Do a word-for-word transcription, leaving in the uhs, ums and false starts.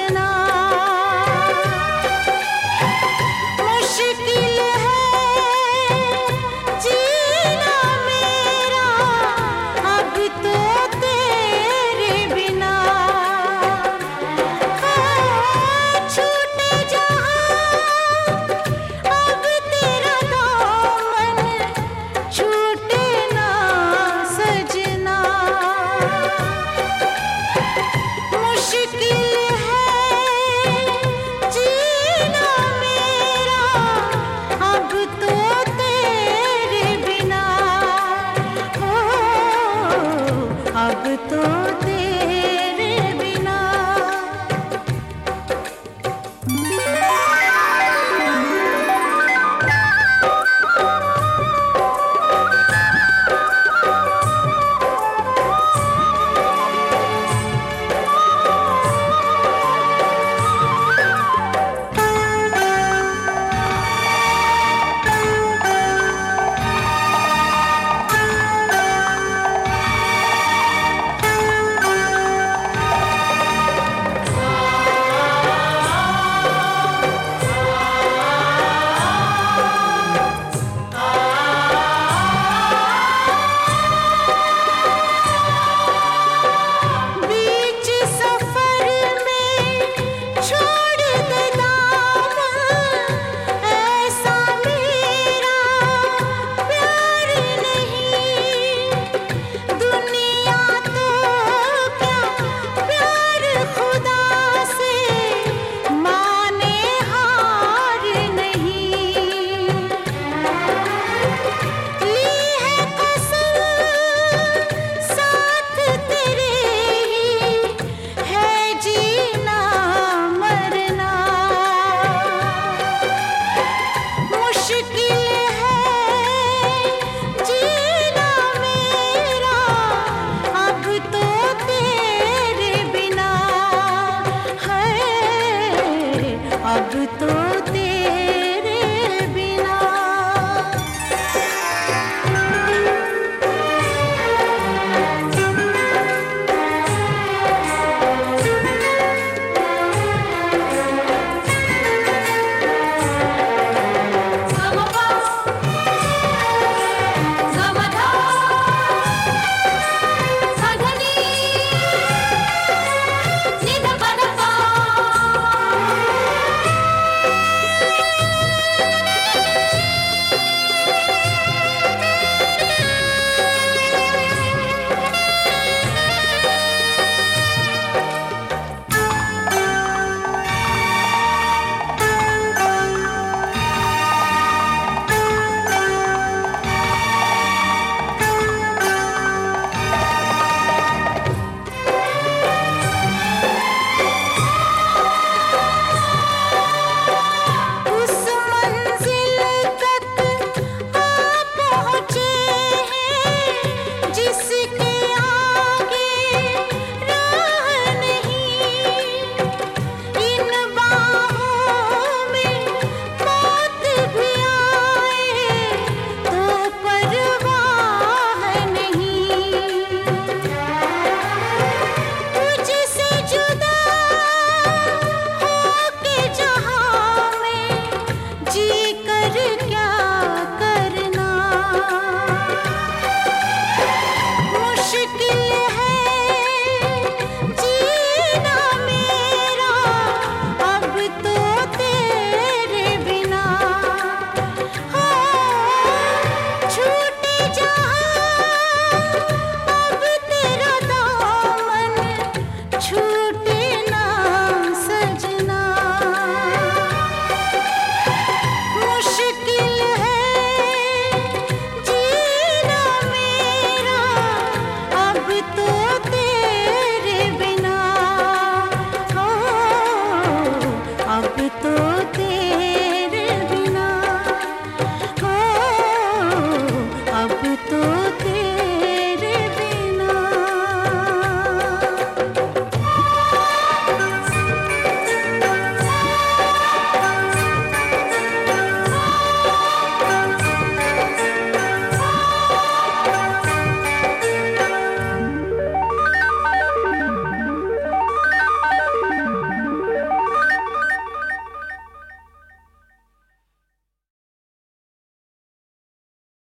सजना। मुश्किल है जीना मेरा अब तो तेरे बिना। छूटे जहां अब तेरा दामन, छूटे ना सजना। मुश्किल है जीना मेरा अब तो तेरे बिना। हो अब तो तेरे बिना। बीच सफर में छोड़ दे दामन, ऐसा मेरा प्यार नहीं। दुनिया तो क्या प्यार खुदा से माने हार नहीं। ली है कसम साथ तेरे ही है जीना मरना। मुश्किल है जीना मेरा अब तो तेरे बिना। है अब तो